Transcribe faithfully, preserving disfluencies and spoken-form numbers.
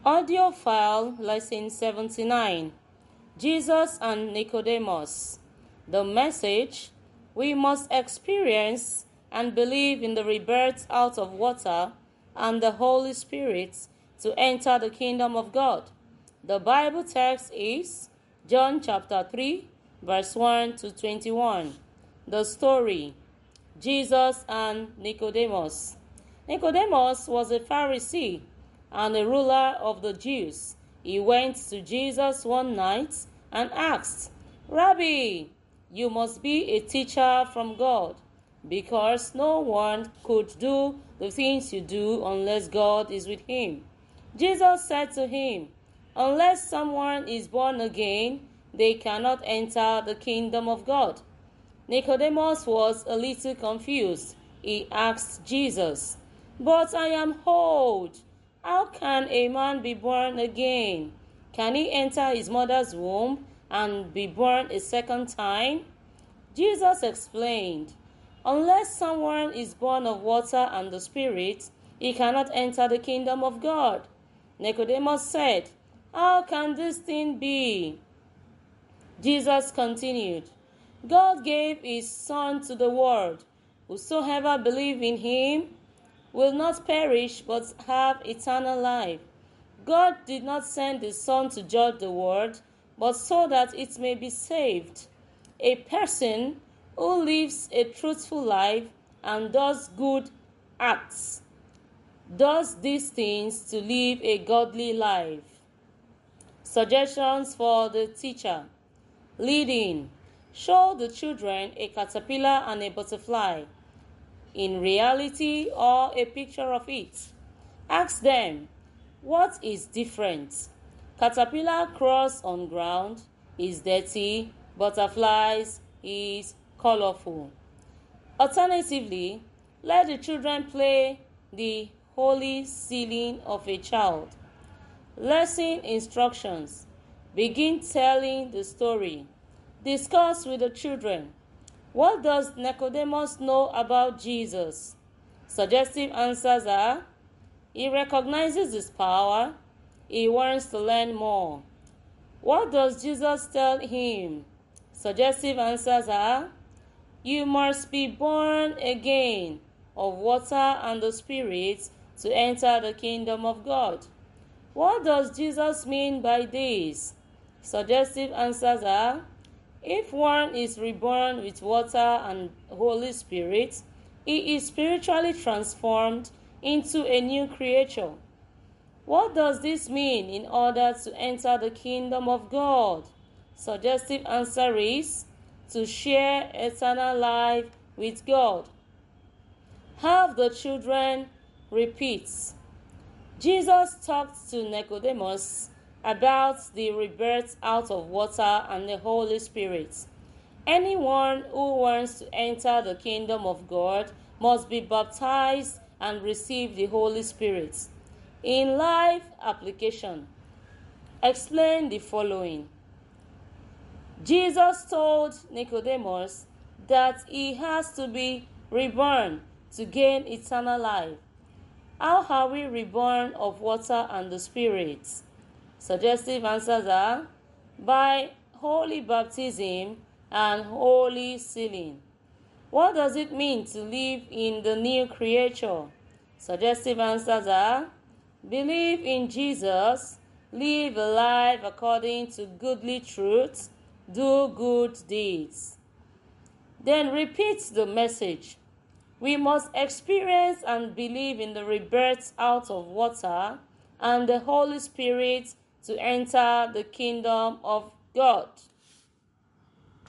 Audio file lesson seventy-nine. Jesus and Nicodemus. The message: we must experience and believe in the rebirth out of water and the Holy Spirit to enter the kingdom of God. The Bible text is John chapter three, verse one to twenty-one. The story: Jesus and Nicodemus. Nicodemus was a Pharisee and a ruler of the Jews. He went to Jesus one night and asked, "Rabbi, you must be a teacher from God, because no one could do the things you do unless God is with him." Jesus said to him, "Unless someone is born again, they cannot enter the kingdom of God." Nicodemus was a little confused. He asked Jesus, "But I am old. How can a man be born again? Can he enter his mother's womb and be born a second time?" Jesus explained, "Unless someone is born of water and the Spirit, he cannot enter the kingdom of God." Nicodemus said, "How can this thing be?" Jesus continued, "God gave his Son to the world. Whosoever believes in him will not perish but have eternal life. God did not send his Son to judge the world, but so that it may be saved. A person who lives a truthful life and does good acts does these things to live a godly life." Suggestions for the teacher. Leading: show the children a caterpillar and a butterfly in reality or a picture of it. Ask them, what is different? Caterpillar crawls on ground, is dirty. Butterflies is colorful. Alternatively, let the children play the holy sealing of a child. Lesson instructions: begin telling the story. Discuss with the children. What does Nicodemus know about Jesus? Suggestive answers are: he recognizes his power. He wants to learn more. What does Jesus tell him? Suggestive answers are: you must be born again of water and the Spirit to enter the kingdom of God. What does Jesus mean by this? Suggestive answers are: if one is reborn with water and Holy Spirit, he is spiritually transformed into a new creature. What does this mean in order to enter the kingdom of God? Suggestive answer is: to share eternal life with God. Have the children repeat. Jesus talked to Nicodemus about the rebirth out of water and the Holy Spirit. Anyone who wants to enter the kingdom of God must be baptized and receive the Holy Spirit. In life application, explain the following. Jesus told Nicodemus that he has to be reborn to gain eternal life. How are we reborn of water and the Spirit? Suggestive answers are: by holy baptism and holy sealing. What does it mean to live in the new creature? Suggestive answers are: believe in Jesus, live a life according to godly truth, do good deeds. Then repeat the message. We must experience and believe in the rebirth out of water and the Holy Spirit to enter the kingdom of God.